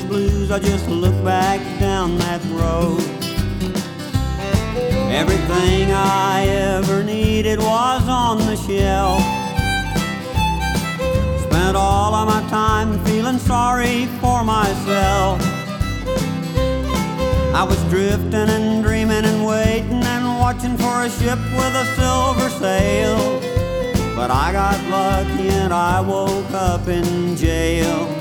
blues, I just look back down that road. Everything I ever needed was on the shelf. Spent all of my time feeling sorry for myself. I was drifting and dreaming and waiting and watching for a ship with a silver sail. But I got lucky and I woke up in jail.